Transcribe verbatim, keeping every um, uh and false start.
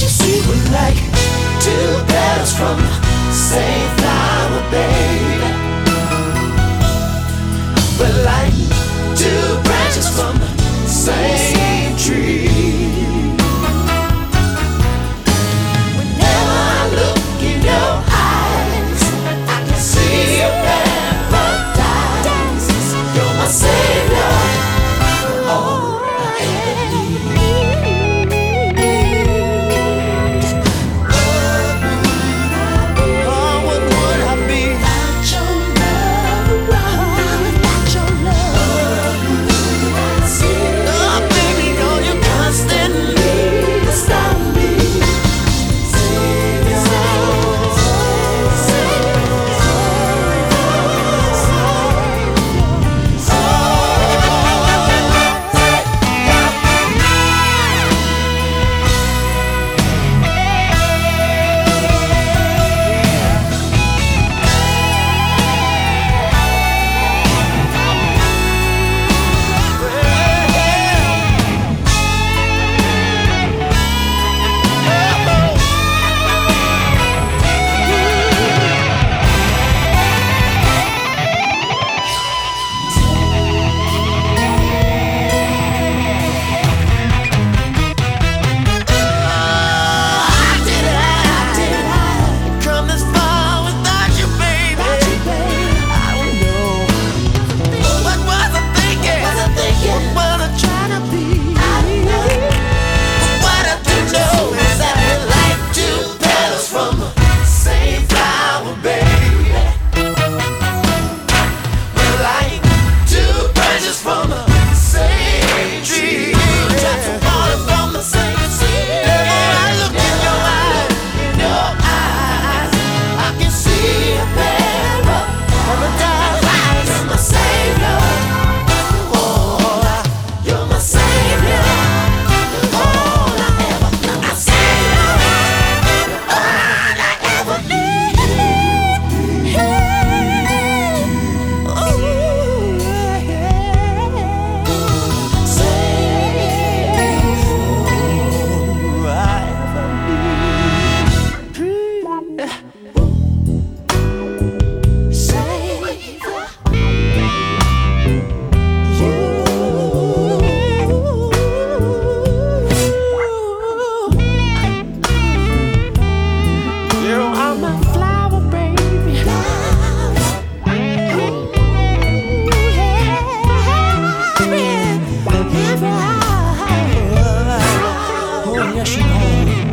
you see, we're like two petals from the same flower, baby. We're like two branches from the same tree. Whenever I look in your eyes, I can see your paradise. You're my savior, all I ever need. Oh, what would I be without your love around? Without your love, oh baby, know you constantly beside me. Savior, yes, you know.